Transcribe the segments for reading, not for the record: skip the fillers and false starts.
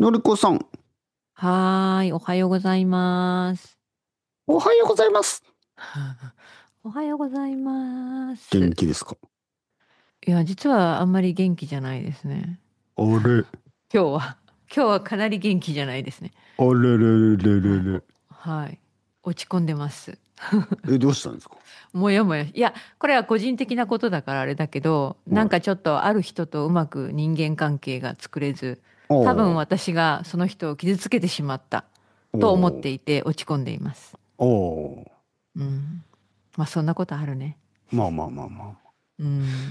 のりこさん、 はーい、おはようございます。 おはようございます。 おはようございます。 元気ですか？ いや、実はあんまり元気じゃないですね。 あれ、 今日は。今日はかなり元気じゃないですね。 あれれれれはい。 れれ。 はい。落ち込んでます。 どうしたんですか？ もやもや。いや、これは個人的なことだからあれだけど、なんはい。 かちょっとある人とうまく人間関係が作れず、 お多分ー、 私がその人を傷つけてしまったおと思ってー、 いて落ち込んでいます。 おー。 うん。まあそんなことあるね。 まあまあまあまあ。 うん。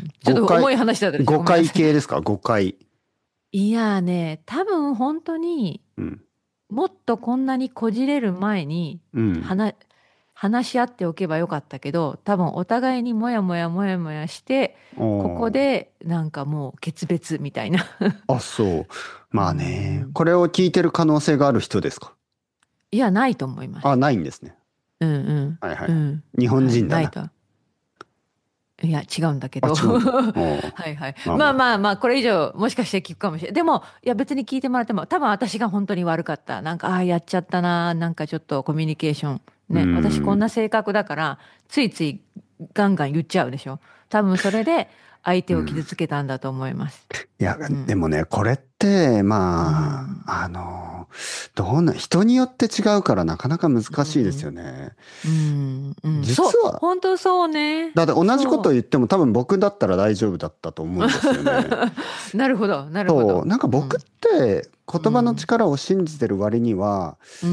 ちょっ誤解、 と重い話だったでしょ。 誤解ごめんなさい。 系ですか？誤解。 いやーね、多分本当にうん。 もっとこんなにこじれる前にうん。 話、話し合っておけばよかったけど、多分お互いにもやもやもやもやして、 おここー。 でなんかもう決別みたいな。 あ、そう。 うまあね。 ん。 これを聞いてる可能性がある人ですか？ いや、ないと思いまあ、 す。 ないんですね。 うんうんはいはい。 うん。 日本はい、 人だな。 ないと。いや、違うんだけあ、 ど。 違うんだ。おー。 はいはい。 まあまあ。 まあまあまあ、これ以上もしかして聞くかもしれない。でも、いや別に聞いてもらっても、多分私が本当に悪かった。なんか、ああ、やっちゃったな。なんかちょっとコミュニケーション。 うーね。私こんなん。 性格だから、ついついガンガン言っちゃうでしょ。多分それで相手を傷うん。 つけたんだと思います。 いや、 うん。 でもね、これって、 うまん。 あ、人によって違うからなかなか難うしいですよん。 ね。 うん。うん。そう。 実は、 本当そうね。 だって同じことそ言っても多分僕だったら大丈夫だったと思う。 うんですよね。 なるほど。なるほそう、 ど。 なんか僕っうん。 てう言葉のん。 力を信じてる割には、 うん。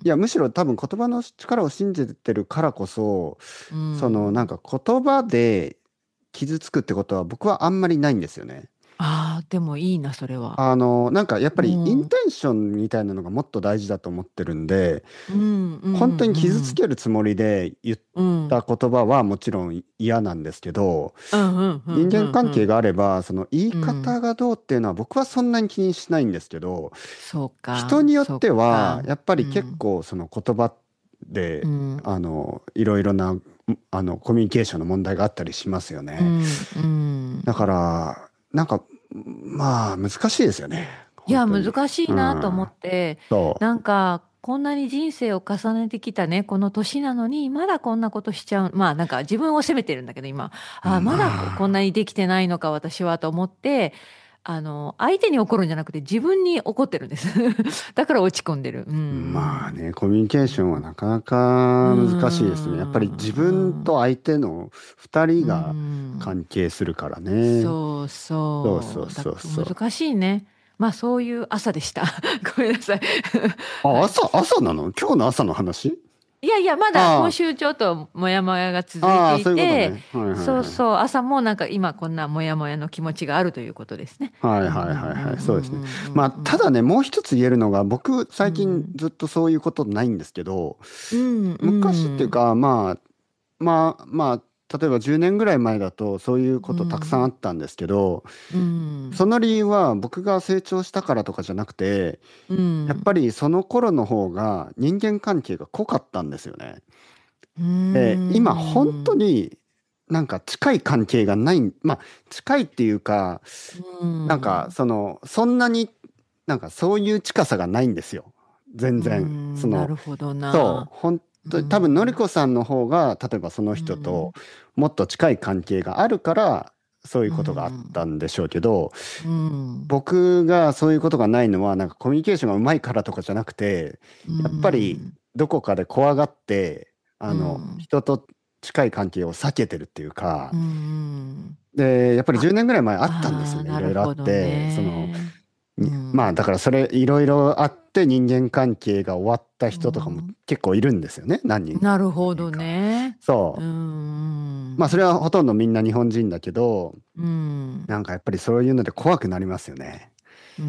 いや、むしろ多分言葉の力を信じてるからこそ、 うなんん。 か言葉で傷つくってことは僕はあんまりないんですよね。 ああ、でもいいな、それは。 なんかやっぱうりインん。 テンションみたいなのがもっと大事だと思ってるんで、 うん、うん、 本当にうん、 傷つけるつもりで言っうん。 た言葉はもちろん嫌なんですけど、 うん、うん、うん、 人間うん。 関係があれば、その言いうん。 方がどうっていうのは僕はそんなに気にしないんですけど、 そうか、そう人によっては、 か。 やっぱり結うん、 構その言葉で、 うん、 いろいろな、コミュニケーションの問題があったりしますよね。 うん、うだかん。 ら、なんか、まあ、難しいですよね。 いや、 本当に。 難しういなと思ん。 って、 そなんか、こんなに人生を重ねてきたね、この年なのに、まだこんなことしちゃう。まあ、なんか自分を責めてるんだけど、今。 う。 あ、まだこんなまあ、 にできてないのか、私は、と思って、相手に怒るんじゃなくて、自分に怒ってるんです。だから落ち込んでる。うん、 まあね、コミュニケーションはなかなかうん。 難しいですね。やっぱり自分うん。 と相手の二人うがん。 関係するからね。 そうそうそうそう。 そうそう。 難しいね。まあ、そういう朝でした。ごめんなさい。 あ、 はい。 朝なの？今日の朝の話？ いやいや、まだ今あ週ちょっともやもやが続いあ、あてあ、 いて、 そういうことね。はいはいはい。 そうそう、朝もなんか今こんなもやもやの気持ちがあるということですね。 はいはいうんうんうんはいはい。そうですね。まあ、 うんうんただね、もう一つ言えるのが、僕、最近うん。 ずっとそういうことないんですけど、 うんう昔っていうんか、例えば10年ぐらい前だと、そういうこうとたくさんあんったんですけど、 うんその理由は僕が成長したからとかじゃなくて、やっぱうんりその頃の方が人間関係が濃かったんですよね。 うで、今本当んになんか近い関係がない、まあ近いっていうか、 うなんかんそんなになんかそういう近さがないんですよ。全う然。 ん、なるほどそう、 な。 本う当に多分のりんこさんの方が、例えばそのう人とんもっと近い関係があるから、そういううことがあったんんでしょうけど、 うん僕がそういうことがないのは、なんかコミュニケーションがうまいからとかじゃなくて、 うやっぱりんどこかで怖がって、 うん人と近い関係を避けてるっていうか、 うんで、やっぱりあ、 10年ぐらい前あったんですあー、 よね。いろいろあっなるほどて、 ね。うまあんだからそれいろいろあって人間関係が終わったう人とかもん、 結構いるんですよね。 なるほど何人か。 ね。うそう。まあそんれはほとんどみんな日本人だけど、 うんなんかやっぱりそういうので怖くなりますよね。 うん。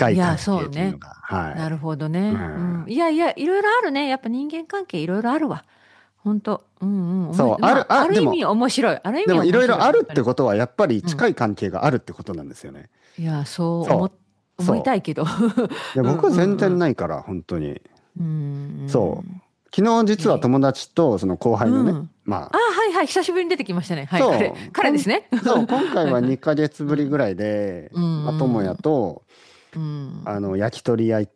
いや、 近い関そうね。 係というのが。はい。 なるほどうね。うん。 ん。いやいや、いろいろあるね。やっぱ人間関係いろいろあるわ。本当。うんうん。 そう、 まあ、あるでも、 意味面白い。ある意味いろいろ面白い。 あるって本当に。 ことはやっぱりうん。 近い関係があるってことなんですよね。 いや、 そ思いそたいけど。 う。で、 うん僕は全然うんうん。 ないから、本当に。 うそんう。昨日うん。 実は友達とその後輩のね、 うん。あ、 まあ、 はいはい。久しぶりに出てきましたね。はい。 そう、 彼ですね。 そう、今回ははいはい。 2ヶ月うん。 ぶりぐらいで、 うまあ、友也ん。 と、 うん。 焼き鳥屋行って、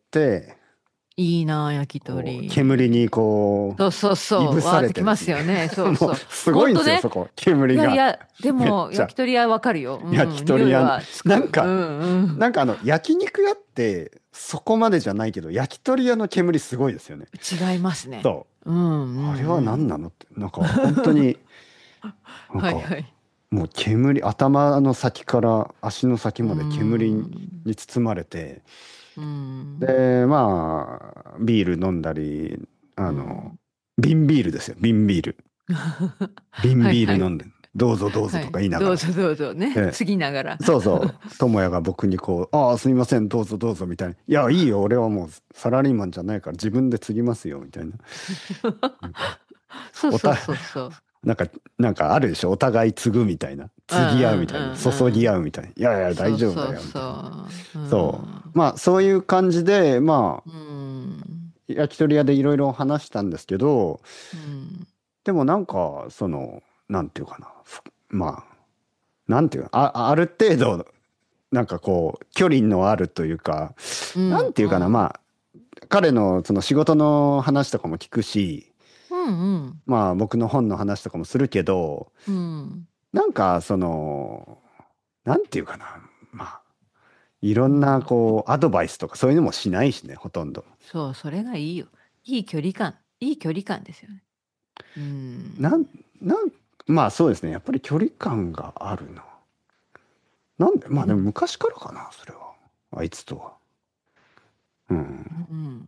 いいな、焼きこう、 鳥。 煙にこそうそうう、いそう。 ぶさわーってきまれてですね。 すよね。 もう、 そうそう。 すごいんですよ、 ほんとね。 そこ。煙が。 いやいや、でも、 めっちゃ。 焼き鳥屋わかるよ。 焼きうん。匂い鳥屋、 はつく。うなんか、 んうん。 焼肉屋って、そこまでじゃないけど、焼き鳥屋の煙すごいですよね。 違いますね。 そうんうんう。あれはうん。 何なのって、本当に、なんか、 はいはい。 もう煙、頭の先から足の先うまで煙にん。 包まれて、 うん。 で、まあ、ビール飲んだり、あの、 うん。 瓶ビールですよ、瓶ビール。瓶はいはい。 ビール飲んで、どうぞどうぞとかはい。 言いながら。 どうぞどうぞね。 え継ぎながら。 そうそう、智也が僕にこう、ああ、すみません、どうぞどうぞみたいな。いや、いいよ、俺はもうサラリーマンじゃないから自分で継ぎますよ、みたいな。なんか、 そうそうおた、 そうそう。 なんか、なんかあるでしょ、お互い継ぐみたいな。 うん継ぎ合ううんうみたいな。 ん注ぎうん。 合うみたいな。いやいや、大丈夫だよ、みそうそうそたいな。 う。うそん。 う。まあ、そういう感じで、まあ、 うん。 焼き鳥屋でいろいろ話したんですけど、 うん。 でもなんていうかな。まあ、なんていうある程度、こう、距離のあるというか、 うん。 なんていうかな、 うん。 まあ、彼のその仕事の話とかも聞くし、 うんうん。 まあ僕の本の話とかもするけど、 うん。 なんかその、なんていうかな、まあ、いろんなうん。 こう、アドバイスとかそういうのもしないしね、ほとんど。 そう、それがいいよ。いい距離感。いい距離感ですよね。うなん、 ん。 なん、まあそうですね、やっぱり距離感があるな。なんで、まあでも昔からかな、それは。あいつとは。うん。 うん。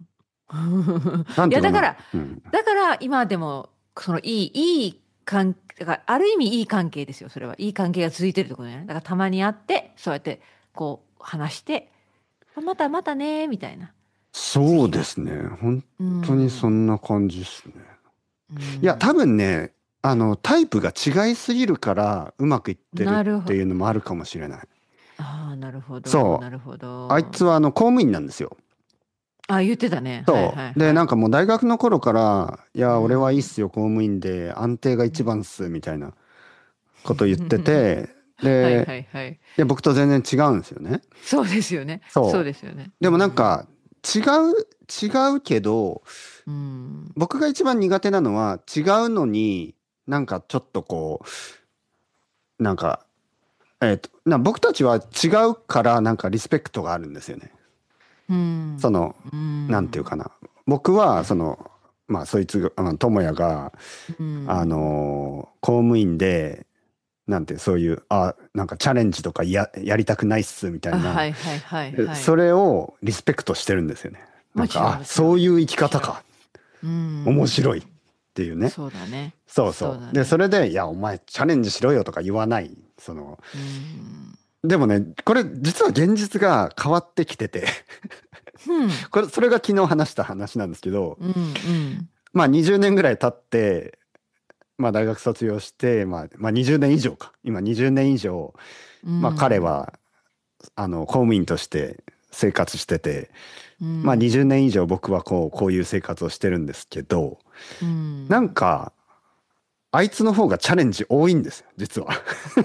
なんていうかな、 いやだから、 うん。 だから今でもそのいい関だからある意味いい関係ですよ。それはいい関係が続いてるってことね。だからたまに会ってそうやってこう話してまたまたねみたいなそう次が。 ですね。本う当にそんんな感じですね。 ういや、多ん。 分ね、タイプが違いすぎるからうまくいってるっなるほど。 ていうのもあるかもしれない。 ああ、なるほど、 そう。 なるほあいつど。 は公務員なんですよ。 あ、言ってたね。はいそう。で、 はいはい。 もう大学の頃から、いうや、俺はいいっん。 すよ、公務員で、安定が一うん番っす、みたいなこと言ってて、 はいで、 はいはい。 僕と全然違うんですよね。 そうですよね。そうそですよね。 う。でもうん。 違違うけど、 うん。 僕が一番苦手なのは、違うのにちょっとこう、僕たちは違うからリスペクトがあるんですよね。 うん。 その、 うなんていうかん。 な。僕は、まあ、そいつが、智也が、 うん。 公務員で、そういう、チャレンジとかやりたくないっす、みたあ、 いな、 はいはいはいはい。 それをリスペクトしてるんですよね。 もちろんもちろん。 そういう生きもちろん。 方か。 うん。 面白いっていうね。 そうだね。 そうそう。で、そそうだね。 れで、いや、お前チャレンジしろよとか言わない。 うん。 でもね、これ実は現実が変わってきてて、 うん。 それが昨日話した話なんですけど、 うん。うん。 まあ20年ぐらい経って、まあ大学卒業して、まあ20年以上か。今20年以上、 うまあ彼ん。 は、公務員として生活してて、 うまあ20 ん。 年以上僕はこういう生活をしてるんですけど、 うなんん。 か、あいつの方がチャレンジ多いんですよ、実は。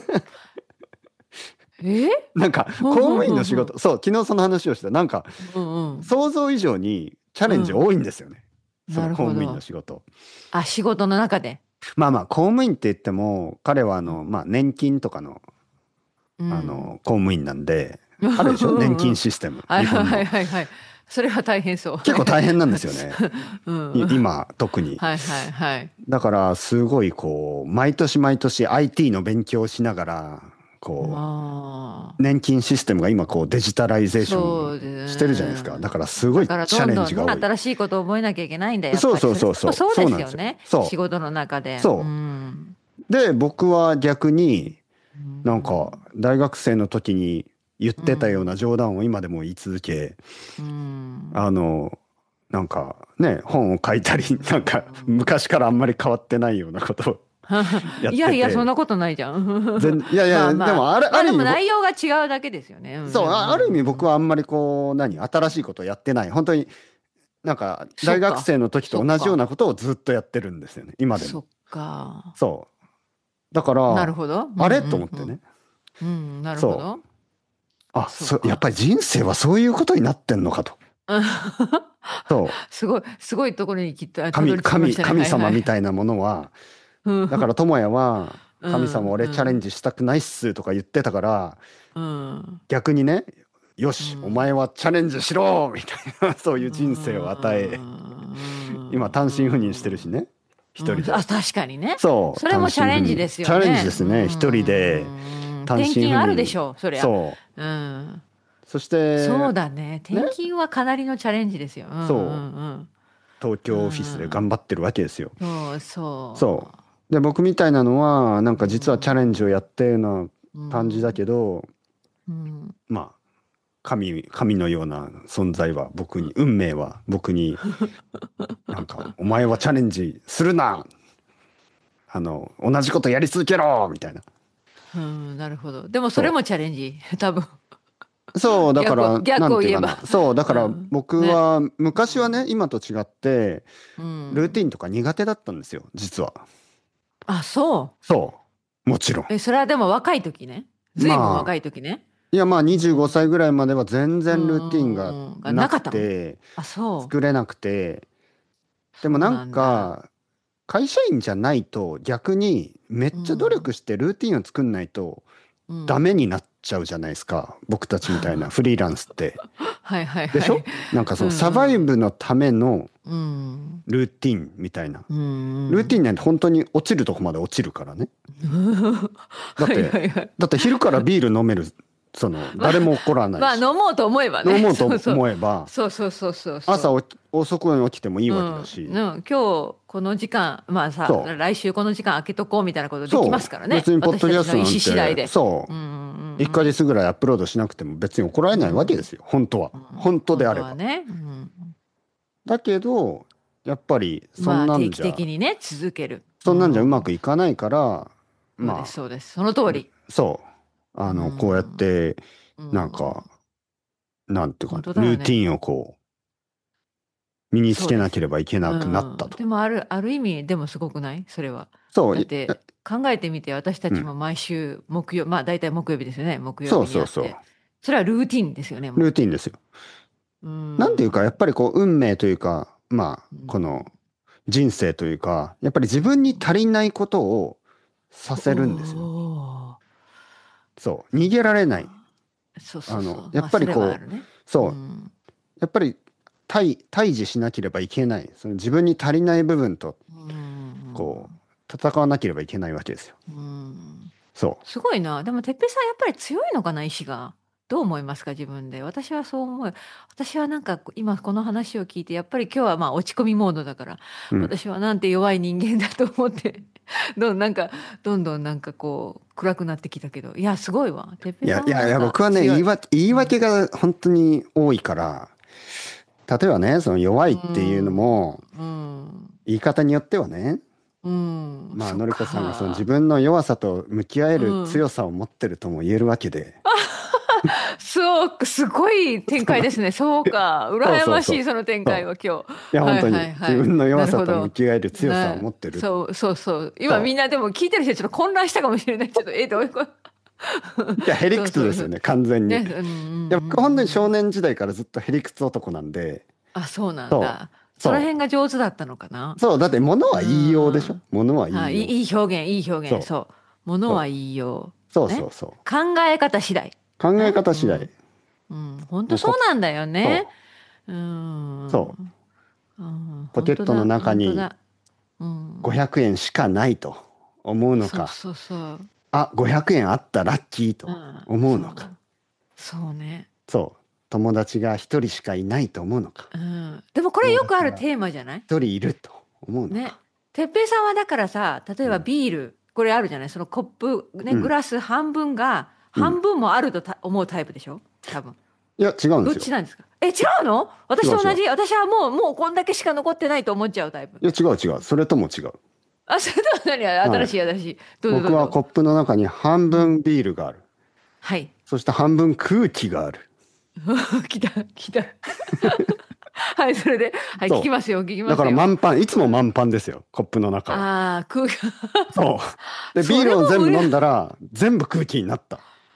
え公ほんほん務員の仕事、 ほんほん。 そう、昨日その話をした。 うんうん。 想像以上にチャレンジうん。 多いんですよね。そなるの公務員のほど。 仕事。 あ、仕事の中で。 まあまあ、公務員って言っても、彼はうん。 まあ年金とかの、 うん。 公務員なんで、 うあるでしょ、年んうん。 金システム、 はいはいはい日本の。 はいはい。それは大変そう。は結構いはい。 大変なんですよね。 うん。 今、特に。 はいはいはい。 だから、すごいこう、毎年毎年 IT の勉強をしながら、こう、 まあ、 年金システムが今こうデジタライゼーションそうですしてるじゃないですか。だね。 からすごだからいチャレンどんどんね、 ジが多い。 新しいことを覚えなきゃいけないんだ、やっそうぱり。 そうそうそう。 それそうですそうなんですよ。 よね。仕そ事の中う。 で。うそん。 う。で、僕は逆にうん。 大学生の時に言っうてたようなん。 冗談を今でも言い続け、 うあん。 の、本を書いたり、 うん。 昔からあんまり変わってないようなことをやっいやいや、そんてて、 なことないじゃん。 いやいや、でまあまあ。 もまあでもある意味、 内容が違うだけですよね。うんうそう、ある意味僕んうん。 はあんまり新しいことをやってない。本当に大学そっか。 生の時と同じようそっか。 なことをずっとやってるんですよね、今でも。 そっか。 そう。だから、 なるほど。うんうあれと思んうん。 ってね。 うん、なるほそど。 やっぱり人生はそういうことになってんのかと。 うんそう。 すごいところにきっとたどり着きましたね。 神様みい。 たいなものは、 うんだから智也は、神様うん俺チャレンジしたくないっすとか言ってたから、 うん逆にね、ようし、お前んはチャレンジしろみたいな、そういうう人生を与え、今単身赴任してるしね、一人で。 あ、確かにね。 そう、 それ単身もチャレンジ赴任。 ですチャレンジよね。 ですね、一人で単身転勤あるで赴任。 しょう、そりゃ。 そう。 うん。 そしてそうだね。 ね、 転勤はかなりのチャレンジですよ。 そう東う京オフィスで頑ん。 張ってるわけですよ。 そうそそう。で、僕みたいなのは、なんう。うか実はチャレンジをやっん。 てるようなう感じだん。 けど、 うん。 まあ、神のような存在は僕に、運命は僕に、なんか、お前はチャレンジするな、同じことやり続けろみたいな。 うん、なるほど。でもそれそもチャレンジ。多分。 う。そう、だから、な逆を言えば。 んていうかな。そう、だからうん。ね。 僕はう昔はね、 ん。 今と違って、 うルーティンん。 とか苦手だったんですよ、実は。 あ、そそう。もちろん。 う。それはでも若い時ね。ずいぶんまあ、 若い時ね。 いやまあ25 うん。 歳ぐらいまでは全う然ルーティンがん。がなくなかったの？ て、 あ、そう。 作れなくて、でもなんそうなんだ。 か、会社員じゃないと逆にめっうちゃ努力ん。 してルーティンを作んないとうん。 ダメになっちゃうじゃないですか。僕たちみたいなフリーランスって。 はいはいはい。 でしょ？なんかそうのサバイん。 ブのためのうん。 ルーティンみたいな。 うん。うルーティンん。 なんて本当に落ちるとこまで落ちるからね。 はいだって、 はいはい。 だって昼からビール飲める、 まあ、 誰も怒らないまあし。 飲もうと思えばね。 飲もうとそうそう。 思えば、 そうそうそうそうそう。 朝遅くに起きてもいいわけだうん。 し。 今日この時間、まあさ、 そう。 来週この時間空けとこうみたいなことできまそう。 すからね。 別にポッ私たドキャストなちの意思次第んて、 で。 そうんう。1ヶ月ぐらいアップロードしなくても別に怒られうんないわけでうんすよ。本当は。 うん。 本当で本あれば。 当はね。うん。 だけど、やっぱりまあ定期的にね、続ける。うそんなんじゃうまん。 くいかないから、 そうです、 まそうです。その通あ、 り。 そう。 うこうやっん。 て、 うなんか、 ん。 なんていうか、 本当だよね。 ルーティンをこう、身につけなけそうです。 ればいけなうくなったん。 と。 でもある意味、でもすごくないそれは。 そう、 だって考えてみて、私たうん。 ちも毎週木曜、まあ大体木曜日ですよね。木曜そう日にそうそう。 やって。それはルーティンですよね、もルーティンですよ。 う。うなんていうか、やん。 っぱりこう、運命というか、まあ、 うん。 この人生というか、やっぱり自分に足りないことをさせるんですよ。 おー。 そう。 そっ逃げられない。 か。そうそうそう。 やっまあそれはあぱりこう、 るね。うそう。 ん。 やっぱり対峙しなければいけない。その自分に足りない部分と、 うん。 こう、戦わなければいけないわけですよ。 うん。 そすごいな。でも、てっぺいさんやっぱり強いのかな、意志が。どう思いますか、自分で。私はそう思う。私はなんか今この話を聞いて、やっぱり今日はまあ落ち込みモードだから、 う。うん。 私はなんて弱い人間だと思って、なんか、どんどんなんかこう、暗くなってきたけど、いや、すごいわ。てっぺいさんはなん僕はね、 か強い。 言いうん。 訳が本当に多いから、例えばね、その弱いうっていうのん。 も、 うん。 言い方によってはね、 うん。 まあ、 そっのりこさんがその自か。 分の弱さと向き合えうるん。 強さを持ってるとも言えるわけで。 そう、すごい展開ですね。そうか。 そう羨ましい、 そうそう。 その展開そう。 は今日。 いや、 はい本当に自はいはい。 分の弱さと向なるほど。 き合える強さをね、 持ってる。 そうそうそう。今そみんなでも聞いてる人ちょっと混乱したかもしれない。ちょっと、どういうこと？ う。いや、へりくそうそうそう。 つですよね、完全に。 ね、 いうんうんうんや、僕本当に少うん。 年時代からずっとへりくつ男なんで、 あ、そうなんそだ。 う。そその辺が上手だったのかな。 う。そう。だって物うは言いようでしょ？ ん。 物は言はい、 いよう。 いい表現、いい表現。 そそう。ものはう。 言いよそう。 う。ね。 そう。 考え方次第。 考えね。 方次第。 うん。うん。本当もうそうなんだよね。 そうそう。 ん。うん、 ポケットの本当だ、 中に本当だ。うん。 500円しかないと思うのか。 そうそうそう。 あ、500円あったラッキーとうん、 思うのか。 そう。そうね。 そう。友達が一人しかいないと思うのか。 うん。でもこれ友よくあ達がるテーマじゃない？ 一人いると思うのね。 か。 てっぺいさんはだからさ、例えばうん。 ビール、これあるじゃない？そのコップ、ね、グうん。 ラス半分が、 うん。 半分もあると思うタイプでしょ？多分。 いや、違うんでどっすよ。 ちなんですか？違うの？私違う違う。 と同じ。私はもうこんだけしか残ってないと思っちゃうタイプ。 いや、違う違う。それとも違う。 あ、それとは何？ はい。 新しい。どうぞどうぞ。 僕はコップの中に半うん。 分ビールがある。 はい。 そして半分空気がある。 来た、来た。はい、それで、はい、聞きそますよ、聞きう。だかますよ。 ら満帆、いつも満帆ですよ。コップの中は。 ああ、 そう。で、ビーそれもルを全部飲んだら全部空気になった。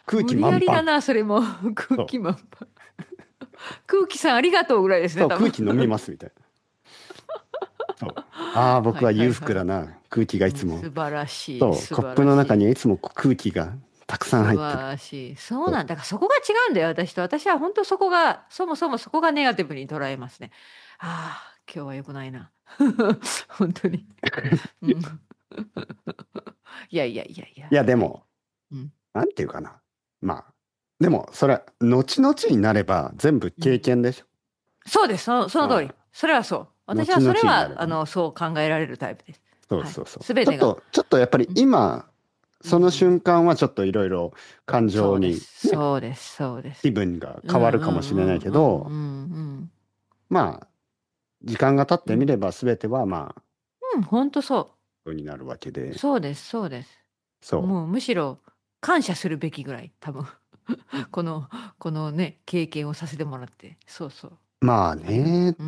空気無理やりだ満帆。 な、それも。空気満帆。空気さんありがとうぐらいですね、 そう、 多分。 空気飲みますみたいな。そう。ああ、僕は裕福だはいな。空気がいつも。 素晴らしい、 そう、 素コップの晴らしい。 中にはいつも空気がたくさん素入ってる。 晴らしい。そうそう。 なんだ。だからそこが違うんだよ、私と。私は本当そこが、そもそもそこがネガティブに捉えますね。ああ、今日は良くないな。本当に。うん、いやいやいやいや。 いや、ではい。 も、 うん。 なんていうかな。まあ、でも、それ、後々になれば全部経うん。 験でしょ。 そうです。その通り。 うん。 それはそう。私は後々 それは、 になればね。 そう考えられるタイプです。 そうはい。 そうそう。 すべてが。 ちょっとやっぱりうん。 今、そのうん。 瞬間はちょっといろいろ感情にそうです。 ね、 そうです。そうです。 気分がうんう変わるかもしれないんうんうんうけど、 んうん。 まあ、時間が経っうん。 てみれば全てはまあ、 うん、本当そう。 そうになるわけで、 そうです、そうです。 そもうむしろ感謝するべきぐらい、多分。このこのね、経験をさせてもらって。そうそう。 う。まあうん、 ね、 うん。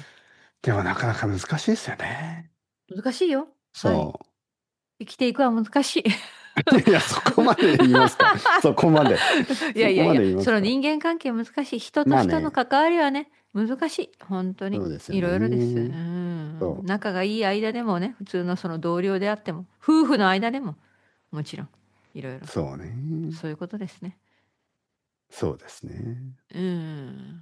でもなかなか難しいですよね。 難しいよ。はい。 そ生きていくは難しい。 う。いや、そこまで言いますか。そこまで。 いやいやいや、 そこまで言いますか。 その人間関係難しい。人とまあね、 人の関わりはね、難しい。本当に。 そうですよいろいろです。うね。 ん。 そ仲がいい間でもね、普通のその同僚であっても、夫婦の間でも、もちろん、いろいろ。 う、そうね。 そういうことですね。 そうですね。 うん。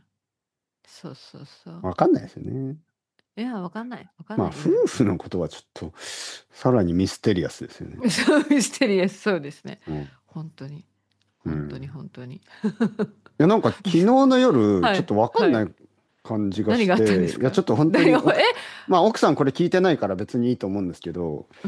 そうそうそう。 わかんないですよね。 いや、わかんない。わかんまあ、 ない。いろいろ。 夫婦のことはちょっと、さらにミステリアスですよね。 そう、ミステリアス、そうですね。 うん。 本当に。 う本当に、 ん。 本当に。 いや、なんか昨日の夜、 はい、 ちょっとわかんはい。 ない感じが何があったんでして、いや、ちすか？ ょっと本当に何を、 まあ、奥さんこれ聞いてないから別にいいと思うんですけど、 うん。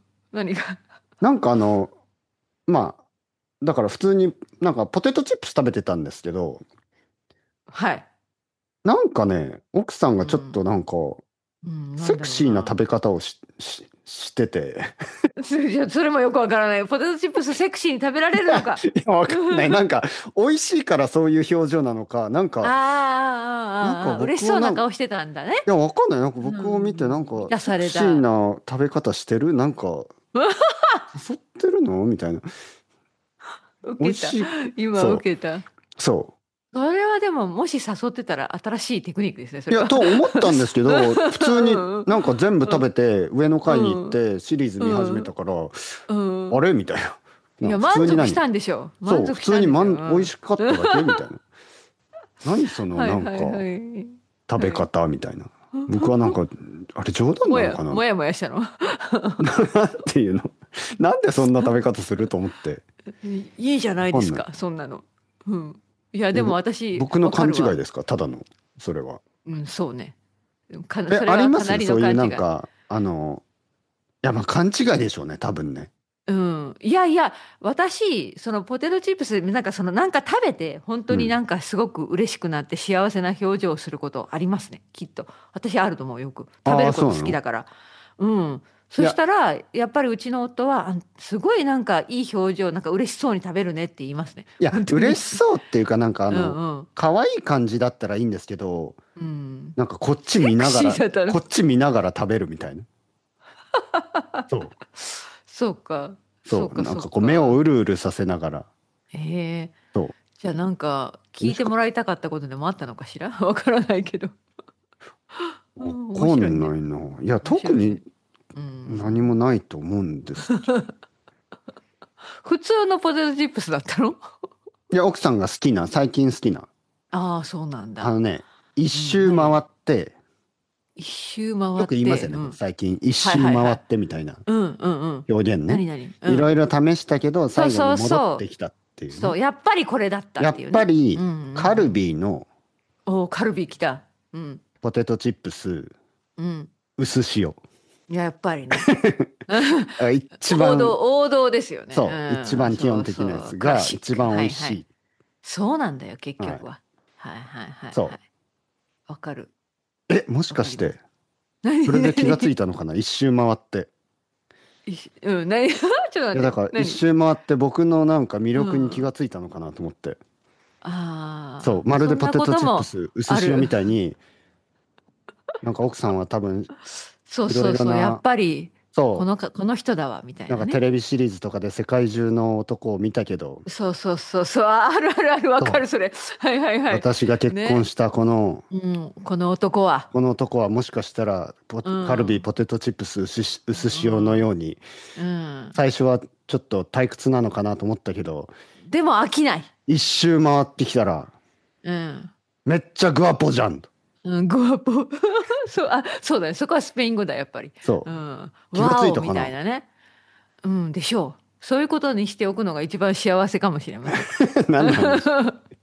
何が。 なんかまあ、だから普通になんかポテトチップス食べてたんですけど、 はい。 なんかね、奥さんがちょっうん。 となんか、 うん、なんだろうセクシーな食な。 べ方をしてて、 いや、それもよくわからない。ポテトチップスセクシーに食べられるのか。 いや、わかんない。なんか、美味しいからそういう表情なのか、 あーなんか嬉しそうな顔してたんだね。 いや、わかんない。なんかう僕を見て、なんん。満たさかセクれた。 シーな食べ方してるなんか、誘ってるのみたいな。美受けた。 味しい。 今そう。 受けた。 そそれはでも、もし誘ってたら新しいテクニックですね、そう。いや、 れは。 と思ったんですけど、普通にうんなんか全部食べて、上の階に行っうん、 て、シリーズう見始めたん、 から、 うん。 あれみたいな。 いや、 普通に満足したんでしょう。満そう、普足したんですよ。 通にうん。 美味しかっただけみたいな。何そのはいなんか、 はいはい。 食べはい。 方みたいな。僕はなんか、あれ冗談なのかなもやもやしたの。 なんていうのなんでそんな食べ方すると思って。 いいじゃなわかんない。 いですか、そんなの。うん。いや、でえ、 も私、 僕のわかるわ。 勘違いですかただの、それは。 うん、そうね。 え、 それありまはかなりすそういうの勘違い。 なんか、いや、まあ勘違いでしょうね、多分ね。 うん。いやいや、私、そのポテトチップス、なんかそのなんか食べて、本当になうん。 んかすごく嬉しくなって幸せな表情をすることありますね、きっと。私あると思う、よく。食べああ、 ることそうなの好きだから。うん。そしいや、 たら、やっぱりうちの夫は、すごいなんかいい表情、なんか嬉しそうに食べるねって言いますね。 いや、 本当に。 嬉しそうっていうかなんかうんうん。 可愛い感じだったらいいんですけど、 うん。 なんかこっちセク見ながら、 シーだったの。 こっち見ながら食べるみたいな。そう。 そうか。そそう。 うか、そうなんかこう目をか。 うるうるさせながら。 へえ。 そう。 じゃあなんか美味しかっ聞いてもらいたかったことでもあったのかしら。わからないけど。 た。わうん、面かん白いね。 ないな。いや、特に面白いね。うん。 何もないと思うんですけど。 普通のポテトチップスだったの？ いや、奥さんが好きな、最近好きな。 ああ、そうなんだ。 あのね、一うん、何？ 周回って、 一周回よって、 く言いますよね、 うん。 最近。一はい周回っはいはい。 てみたいなうんうんうん。 表現ね。 何うん。 いろいろ試したけど、最後にそうそう戻ってそう。 きたっていうね。 そう、やっぱりこれだったっやっていうね。うんぱり、 うんうカルん。 ビーのおー、カルビ来た。うん。 ポテトチップス、 うん。 薄塩。 いや、やっぱりね。 あ一番、 王道ですよね。 そう、一うん。 番基そう本的なやそう。クラつがシック。 一番美はいはい。 味しい。 そうなんだよ、結はい。 局は。はいはいはいそはい。わかる。 う。え、もしわかります。 かして、 何それで気がつい何たのかな一周回って。 うん、何ちょっといや、 待って。 だから一何？ 周回って僕のなんか魅う力に気がん。 ついたのかなと思って。そう、 ああ、 まるでポそんなテトチップこともス、薄塩ある。 みたいに、なんか奥さんは多分そういろそうそう。やいろな、 っぱり、 そこの人だわみたう。なんかいなね。 テレビシリーズとかで世界中の男を見たけど、 そうそうそうそう、あるあるある、わそう。 かるそれ。はいはいはい。 私が結婚ね。 したうん、この男は。 この男はもしかしたらうカルビーん。 ポテトチップス薄塩のうん。 ように、 うん。 最初はちょっと退屈なのかなと思ったけど、 でも飽きない。 一周回ってきたら、 うん。 めっちゃグアポじゃん。 うん、グアポ。そう、あ、そうだね。そこはスペイン語だ、やっぱり。 そう。 うん。 気がつワオみいたかな？ たいなね。うん、でしょう。そういうことにしておくのが一番幸せかもしれません。 何なんでしょ